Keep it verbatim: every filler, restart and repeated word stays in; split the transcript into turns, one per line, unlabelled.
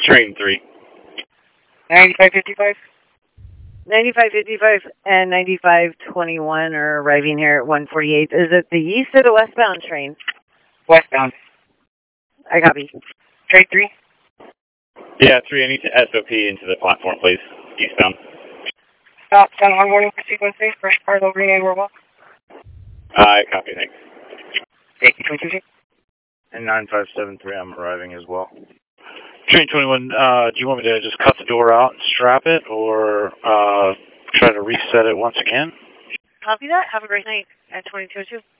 Train three.
ninety-five fifty-five?
ninety-five fifty-five and ninety-five twenty-one are arriving here at one forty-eight. Is it the east or the westbound train?
Westbound.
I copy.
Train three?
Yeah, three. I need to S O P into the platform, please. Eastbound.
Stop, San Juan warning for sequence A, fresh cargo, green and robot.
I copy, thanks.
Safety twenty-two.
And nine five seven three, I'm arriving as well.
Train twenty-one, uh, do you want me to just cut the door out and strap it, or uh, try to reset it once again?
Copy that. Have a great night at twenty-two oh two.